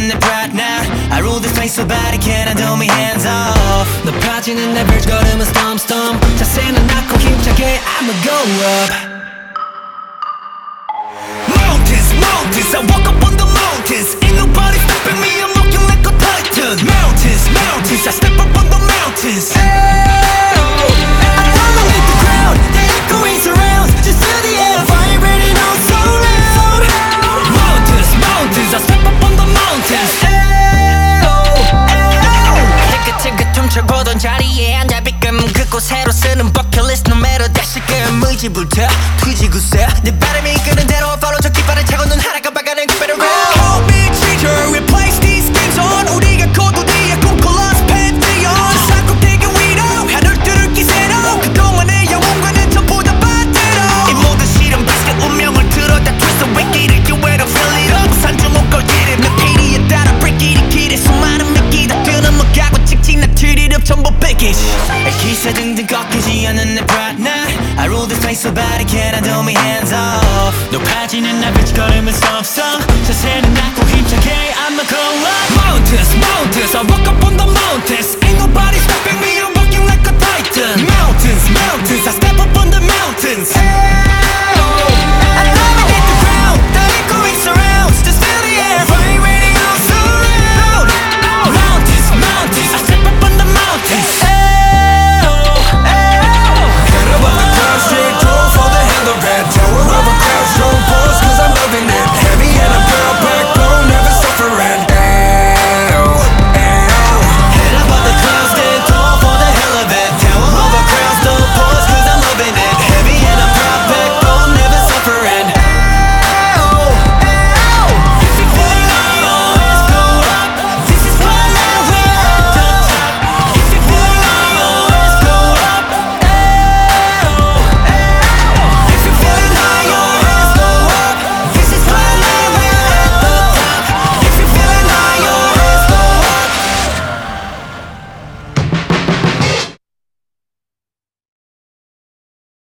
않는 내 pride now. I rule this place so bad it can't handle me hands off. 높아지는 내 걸음은 stomp stomp. 자세는 낮고 힘차게 I'ma go up. Mountains, mountains, I walk up on the mountains. Ain't nobody stopping me, I'm walking like a titan. Mountains, mountains, I step up on the mountains. I'm following the crowd, the echoing surround. Just feel the air vibrating all so loud. Mountains, mountains, I step up on the mountains. 지긋지긋 춤춰보던 자리에 앉아 비끔 그곳으로 쓰는 버킷리스트 no matter 다시금 의지부터 뒤지고서 내 바람이 이끄는 대로 follow 저 깃발을 차고 눈 하나가 박아낸 그 better round. Hold me teacher, replace these games on. 우리가 고도디에 꿈꿔lost pantheon. 세상 꼭대기 위로 하늘들을 기세로 그동안의 영웅과는 전부 다 반대로. 이 모든 실험 비슷한 운명을 틀어 다 twist away 길을 기회로 fill it up. 산주 목걸이를 몇 페이지에 따라 break it 길에 수많은 미끼 다 끊어먹가고 찍찍 나 treat it up 전부 package. 기세 등등 꺾이지 않는 내 pride now. I rule this place so bad it can't handle me hands off. 높아지는 나 빛 걸음은 stop stop. 자세는 낮고 힘차게 I'ma go